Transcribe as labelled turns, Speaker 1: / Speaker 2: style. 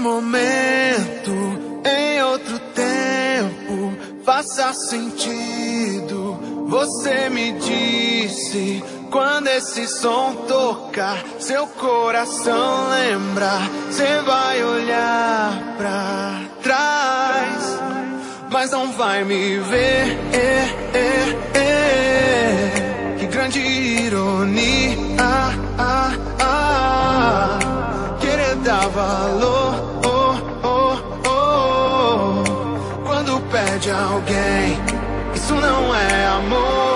Speaker 1: momento, em outro tempo, faça sentido. Você me disse, quando esse som tocar, seu coração lembra, cê vai olhar pra trás, mas não vai me ver. Que grande ironia, querer dar valor, quando perde alguém. Isso não é amor.